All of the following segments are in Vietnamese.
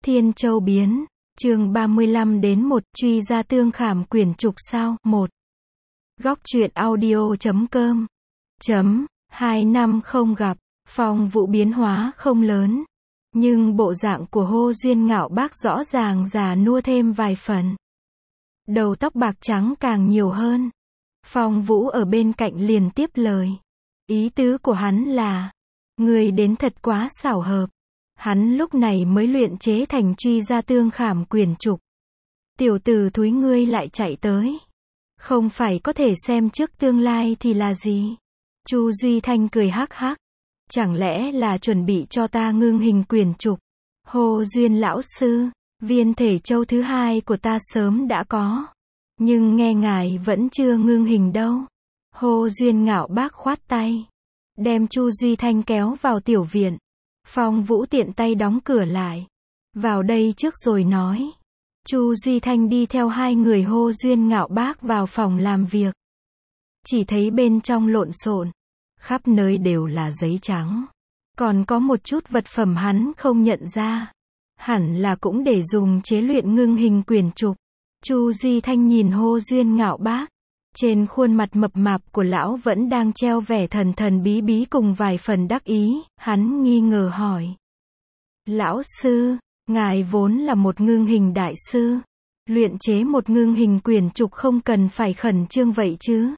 Thiên Châu biến, chương 35 đến 1, truy ra tương khảm quyển trục sao, 1. Góc truyện audio.com. 2 năm không gặp, Phong Vũ biến hóa không lớn. Nhưng bộ dạng của Hô Duyên Ngạo Bác rõ ràng già nua thêm vài phần. Đầu tóc bạc trắng càng nhiều hơn. Phong Vũ ở bên cạnh liền tiếp lời. Ý tứ của hắn là, người đến thật quá xảo hợp. Hắn lúc này mới luyện chế thành truy ra tương khảm quyển trục. Tiểu tử thúi ngươi lại chạy tới. Không phải có thể xem trước tương lai thì là gì? Chu Duy Thanh cười hắc hắc. Chẳng lẽ là chuẩn bị cho ta ngưng hình quyển trục? Hồ Duyên lão sư, viên thể châu thứ hai của ta sớm đã có. Nhưng nghe ngài vẫn chưa ngưng hình đâu. Hồ Duyên Ngạo Bác khoát tay. Đem Chu Duy Thanh kéo vào tiểu viện. Phong Vũ tiện tay đóng cửa lại. Vào đây trước rồi nói. Chu Duy Thanh đi theo hai người Hô Duyên Ngạo Bác vào phòng làm việc. Chỉ thấy bên trong lộn xộn, khắp nơi đều là giấy trắng. Còn có một chút vật phẩm hắn không nhận ra. Hẳn là cũng để dùng chế luyện ngưng hình quyển trục. Chu Duy Thanh nhìn Hô Duyên Ngạo Bác. Trên khuôn mặt mập mạp của lão vẫn đang treo vẻ thần thần bí bí cùng vài phần đắc ý, hắn nghi ngờ hỏi. Lão sư, ngài vốn là một ngưng hình đại sư. Luyện chế một ngưng hình quyển trục không cần phải khẩn trương vậy chứ?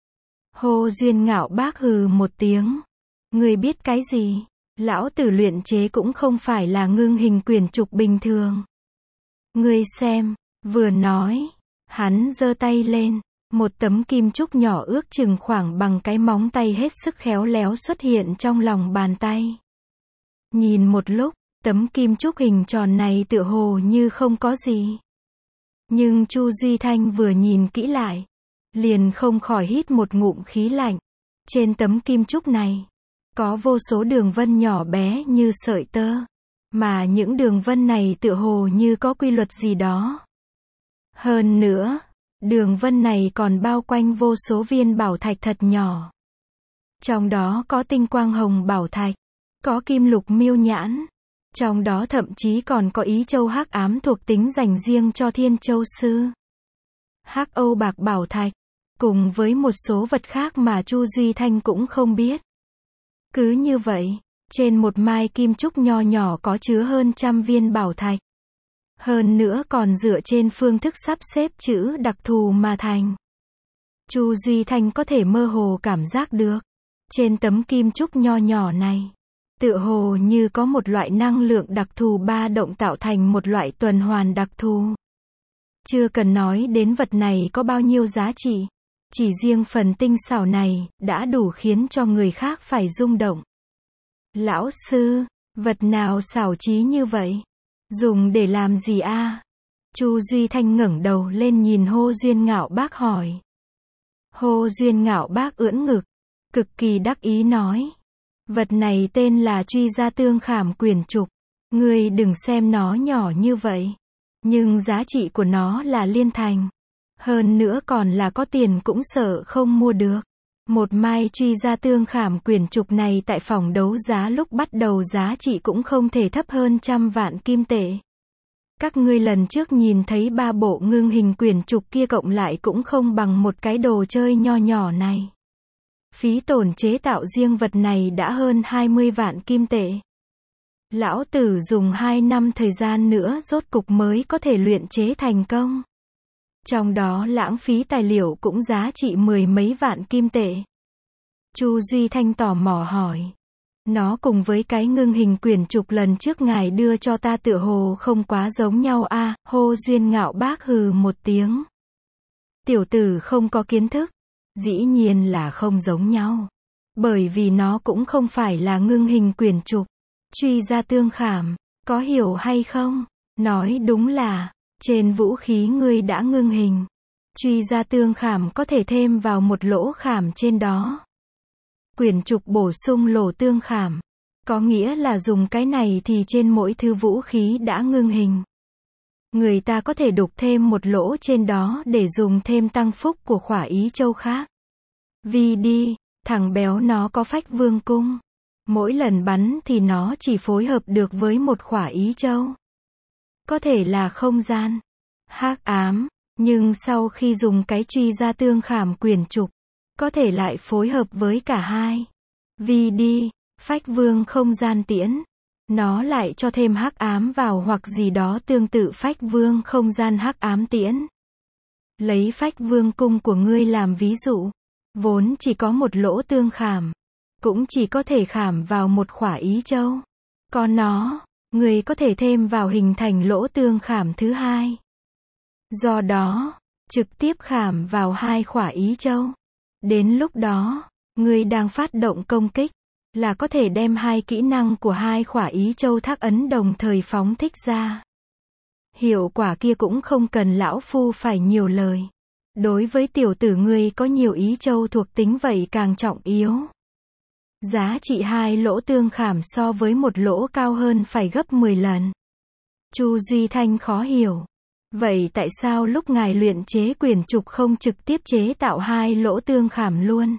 Hô Duyên Ngạo Bác hừ một tiếng. Ngươi biết cái gì? Lão tử luyện chế cũng không phải là ngưng hình quyển trục bình thường. Ngươi xem, vừa nói, hắn giơ tay lên. Một tấm kim trúc nhỏ ước chừng khoảng bằng cái móng tay hết sức khéo léo xuất hiện trong lòng bàn tay. Nhìn một lúc, tấm kim trúc hình tròn này tựa hồ như không có gì. Nhưng Chu Duy Thanh vừa nhìn kỹ lại, liền không khỏi hít một ngụm khí lạnh. Trên tấm kim trúc này, có vô số đường vân nhỏ bé như sợi tơ. Mà những đường vân này tựa hồ như có quy luật gì đó. Hơn nữa, đường vân này còn bao quanh vô số viên bảo thạch thật nhỏ. Trong đó có tinh quang hồng bảo thạch, có kim lục miêu nhãn. Trong đó thậm chí còn có ý châu hắc ám thuộc tính dành riêng cho Thiên Châu sư. Hắc Âu bạc bảo thạch, cùng với một số vật khác mà Chu Duy Thanh cũng không biết. Cứ như vậy, trên một mai kim trúc nho nhỏ có chứa hơn 100 viên bảo thạch. Hơn nữa còn dựa trên phương thức sắp xếp chữ đặc thù mà thành. Chu Duy Thanh có thể mơ hồ cảm giác được. Trên tấm kim trúc nho nhỏ này, tựa hồ như có một loại năng lượng đặc thù ba động tạo thành một loại tuần hoàn đặc thù. Chưa cần nói đến vật này có bao nhiêu giá trị. Chỉ riêng phần tinh xảo này, đã đủ khiến cho người khác phải rung động. Lão sư, vật nào xảo trí như vậy? Dùng để làm gì a? Chu Duy Thanh ngẩng đầu lên nhìn Hô Duyên Ngạo Bác hỏi. Hô Duyên Ngạo Bác ưỡn ngực, cực kỳ đắc ý nói. Vật này tên là truy ra tương khảm quyển trục. Ngươi đừng xem nó nhỏ như vậy. Nhưng giá trị của nó là liên thành. Hơn nữa còn là có tiền cũng sợ không mua được. Một mai truy ra tương khảm quyển trục này tại phòng đấu giá lúc bắt đầu giá trị cũng không thể thấp hơn 100 vạn kim tệ. Các ngươi lần trước nhìn thấy 3 bộ ngưng hình quyển trục kia cộng lại cũng không bằng một cái đồ chơi nho nhỏ này. Phí tổn chế tạo riêng vật này đã hơn 20 vạn kim tệ. Lão tử dùng 2 năm thời gian nữa rốt cục mới có thể luyện chế thành công. Trong đó lãng phí tài liệu cũng giá trị 10 mấy vạn kim tệ. Chu Duy Thanh tò mò hỏi. Nó cùng với cái ngưng hình quyển trục lần trước ngài đưa cho ta tựa hồ không quá giống nhau a? Hô Duyên Ngạo Bác hừ một tiếng. Tiểu tử không có kiến thức. Dĩ nhiên là không giống nhau. Bởi vì nó cũng không phải là ngưng hình quyển trục. Truy ra tương khảm, có hiểu hay không? Nói đúng là, trên vũ khí ngươi đã ngưng hình. Truy ra tương khảm có thể thêm vào một lỗ khảm trên đó. Quyển trục bổ sung lỗ tương khảm. Có nghĩa là dùng cái này thì trên mỗi thứ vũ khí đã ngưng hình. Người ta có thể đục thêm một lỗ trên đó để dùng thêm tăng phúc của khỏa ý châu khác. Vì đi, thằng béo nó có phách vương cung. Mỗi lần bắn thì nó chỉ phối hợp được với một khỏa ý châu. có thể là không gian hắc ám, nhưng sau khi dùng cái truy gia tương khảm quyển trục, có thể lại phối hợp với cả hai. Vì đi, phách vương không gian tiễn, nó lại cho thêm hắc ám vào hoặc gì đó tương tự phách vương không gian hắc ám tiễn. Lấy phách vương cung của ngươi làm ví dụ, vốn chỉ có một lỗ tương khảm, cũng chỉ có thể khảm vào một khỏa ý châu. Còn nó, ngươi có thể thêm vào hình thành lỗ tương khảm thứ hai. Do đó, trực tiếp khảm vào hai khỏa ý châu. Đến lúc đó, ngươi đang phát động công kích, là có thể đem hai kỹ năng của hai khỏa ý châu thác ấn đồng thời phóng thích ra. Hiệu quả kia cũng không cần lão phu phải nhiều lời. Đối với tiểu tử ngươi có nhiều ý châu thuộc tính vậy càng trọng yếu. Giá trị hai lỗ tương khảm so với một lỗ cao hơn phải gấp 10 lần. Chu Duy Thanh khó hiểu. Vậy tại sao lúc ngài luyện chế quyển trục không trực tiếp chế tạo hai lỗ tương khảm luôn?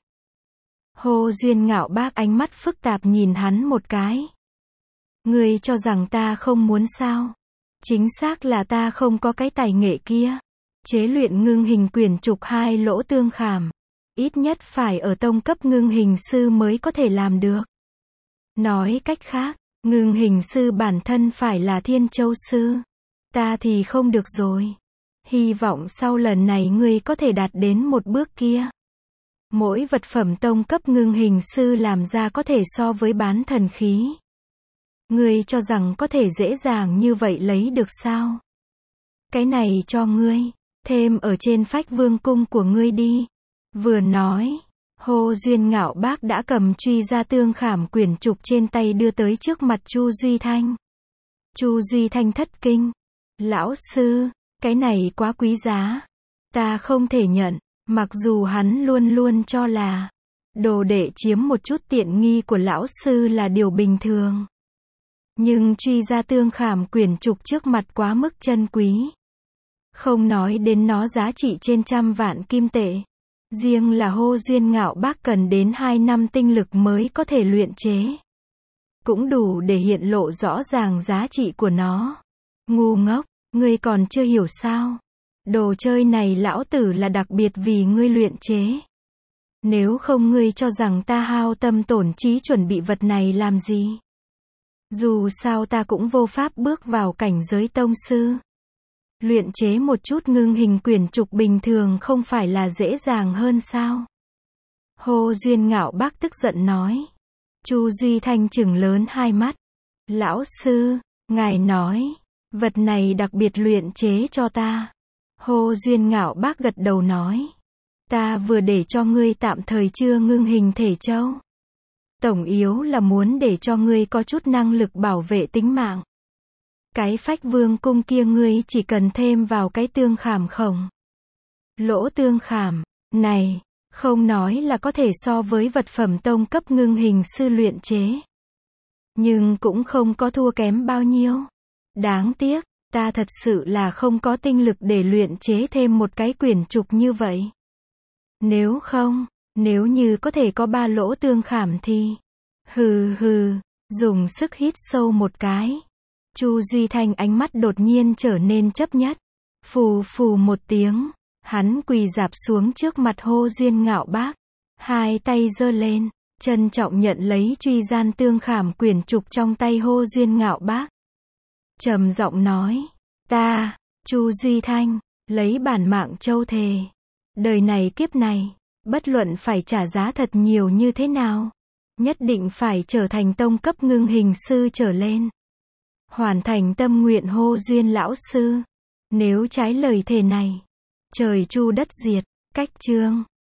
Hồ Duyên Ngạo Bác ánh mắt phức tạp nhìn hắn một cái. Ngươi cho rằng ta không muốn sao? Chính xác là ta không có cái tài nghệ kia. Chế luyện ngưng hình quyển trục hai lỗ tương khảm. Ít nhất phải ở tông cấp ngưng hình sư mới có thể làm được. Nói cách khác, ngưng hình sư bản thân phải là Thiên Châu sư. Ta thì không được rồi. Hy vọng sau lần này ngươi có thể đạt đến một bước kia. Mỗi vật phẩm tông cấp ngưng hình sư làm ra có thể so với bán thần khí. Ngươi cho rằng có thể dễ dàng như vậy lấy được sao? Cái này cho ngươi, thêm ở trên phách vương cung của ngươi đi. Vừa nói, Hồ Duyên Ngạo Bác đã cầm truy gia tương khảm quyển trục trên tay đưa tới trước mặt Chu Duy Thanh. Chu Duy Thanh thất kinh. Lão sư, cái này quá quý giá. Ta không thể nhận, mặc dù hắn luôn luôn cho là đồ đệ chiếm một chút tiện nghi của lão sư là điều bình thường. Nhưng truy gia tương khảm quyển trục trước mặt quá mức chân quý. Không nói đến nó giá trị trên 100 vạn kim tệ. Riêng là Hồ Duyên Ngạo Bác cần đến 2 năm tinh lực mới có thể luyện chế. Cũng đủ để hiện lộ rõ ràng giá trị của nó. Ngu ngốc, ngươi còn chưa hiểu sao? Đồ chơi này lão tử là đặc biệt vì ngươi luyện chế. Nếu không ngươi cho rằng ta hao tâm tổn trí chuẩn bị vật này làm gì? Dù sao ta cũng vô pháp bước vào cảnh giới tông sư. Luyện chế một chút ngưng hình quyển trục bình thường không phải là dễ dàng hơn sao? Hồ Duyên Ngạo Bác tức giận nói. Chu Duy Thanh trừng lớn hai mắt. Lão sư, ngài nói, vật này đặc biệt luyện chế cho ta. Hồ Duyên Ngạo Bác gật đầu nói. Ta vừa để cho ngươi tạm thời chưa ngưng hình thể châu. Tổng yếu là muốn để cho ngươi có chút năng lực bảo vệ tính mạng. Cái phách vương cung kia ngươi chỉ cần thêm vào cái tương khảm khổng. Lỗ tương khảm, này, không nói là có thể so với vật phẩm tông cấp ngưng hình sư luyện chế. Nhưng cũng không có thua kém bao nhiêu. Đáng tiếc, ta thật sự là không có tinh lực để luyện chế thêm một cái quyển trục như vậy. Nếu không, nếu như có thể có 3 lỗ tương khảm thì... Hừ hừ, dùng sức hít sâu một cái. Chu Duy Thanh ánh mắt đột nhiên trở nên chấp nhất. Phù phù một tiếng, hắn quỳ rạp xuống trước mặt Hồ Duyên Ngạo Bác. Hai tay giơ lên, trân trọng nhận lấy truy gian tương khảm quyển trục trong tay Hồ Duyên Ngạo Bác. Trầm giọng nói, ta, Chu Duy Thanh, lấy bản mạng châu thề. Đời này kiếp này, bất luận phải trả giá thật nhiều như thế nào, nhất định phải trở thành tông cấp ngưng hình sư trở lên. Hoàn thành tâm nguyện Hồ Duyên lão sư. Nếu trái lời thề này, trời chu đất diệt. Cách chương